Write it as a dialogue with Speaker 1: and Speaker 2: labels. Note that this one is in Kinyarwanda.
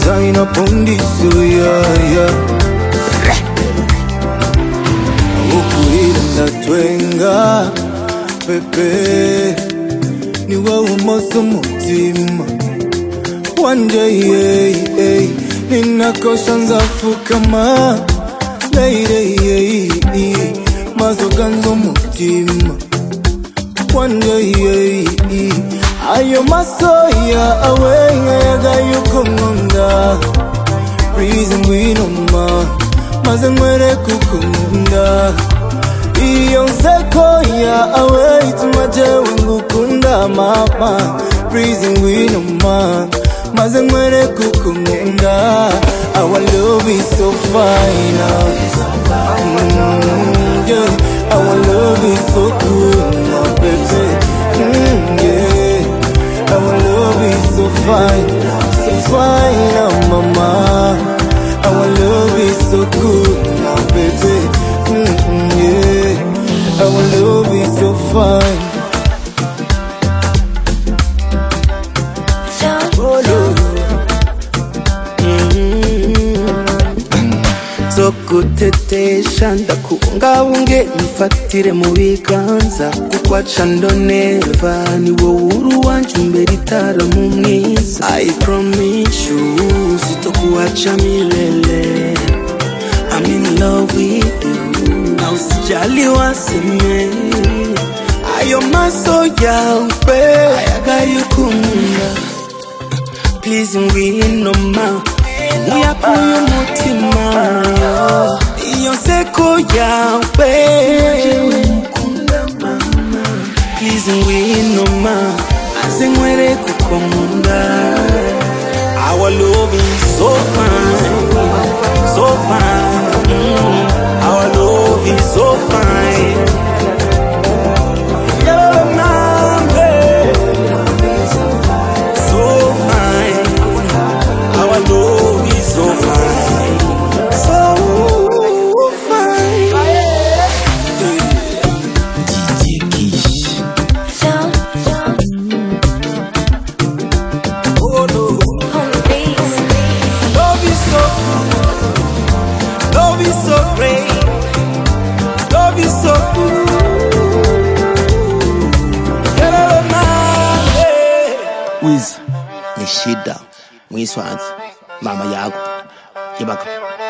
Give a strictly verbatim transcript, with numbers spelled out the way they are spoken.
Speaker 1: designer pondi so yeah yeah. Ukurira ndatwenga pepe ni wowe umoso mutima. One day hey, hey, ninakosha nzafukama lady hey, hey, mazoganzo mutima. One day hey, hey, ayo masoya awe ngayaga yukumunda. Reason we no ma maze nwere kukunda. Iyo nseko ya awe ituma jewe ngukunda mama. Reason we no ma maze nwere kukunda. Our love is so fine mm, yeah. Our love is so good my baby mm, yeah. Our love is so fine, so fine oh mama. Our love is so good my baby mm, yeah. Our love is so fine.
Speaker 2: Sokutetesha ndakubungabunge nifatire mu biganza kukwaca ndoneva ni wowe uru wanje imbere itara mu mwiza. I promise you sitokuacha milele. I'm in love with you na usijali waseme. Ayo maso yawe ayaga yukumunda. Please ngwino ma uyakuye umutima. Iyo nseko yawe please ngwino ma maze nwere kukunda. Our love is so fine, so fine mm. Our love is so fine.
Speaker 3: Wiz ni shida mwiswanzi mama yako kibaka